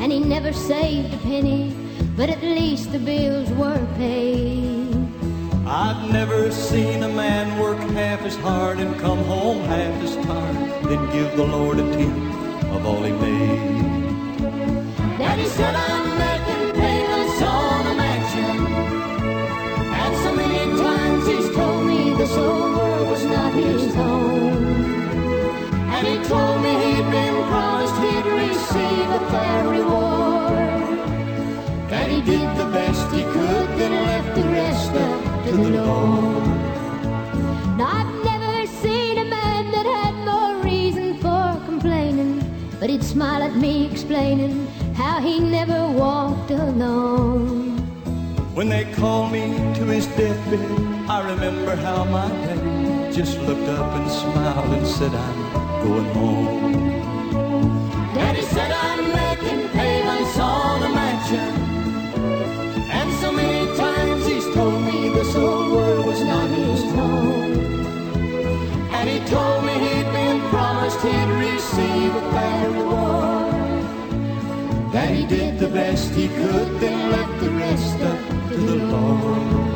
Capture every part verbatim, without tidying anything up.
and he never saved a penny, but at least the bills were paid. I've never seen a man work half as hard and come home half as tired, then give the Lord a tenth of all he made. Daddy said I'm making payments on a mansion, and so many times he's told me this old world was not his home. And he told me he'd been promised he'd receive a fair reward. That he did the best he could, then left the rest up to the Lord. Now I've never seen a man that had more reason for complaining, but he'd smile at me explaining how he never walked alone. When they called me to his deathbed, I remember how my daddy just looked up and smiled and said, I'm going home. Daddy said I'm making payments on a mansion, and so many times he's told me this old world was not his home. And he told me he'd been promised he'd receive a fair reward. That he did the best he could, then left the rest up to the Lord.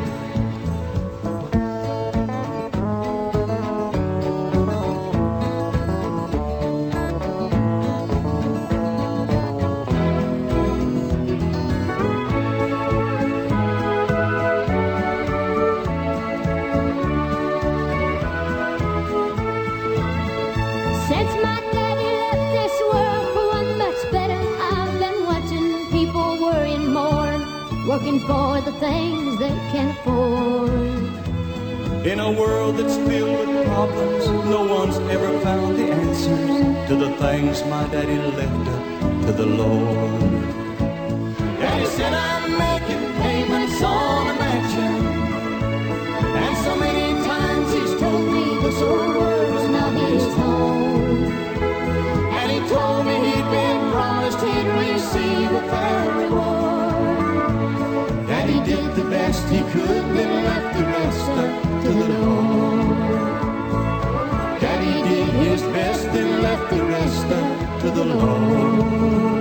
Since my daddy left this world for one much better, I've been watching people worrying more, working for the things they can afford. In a world that's filled with problems, no one's ever found the answers to the things my daddy left up to the Lord. Daddy said I'm making payments on a mansion, and so many times he's told me this old world was not his home. And he told me he'd been promised he'd receive a fair reward. That he did the best he could, then left the rest up to the Lord. Daddy did his best, then left the rest up to the Lord.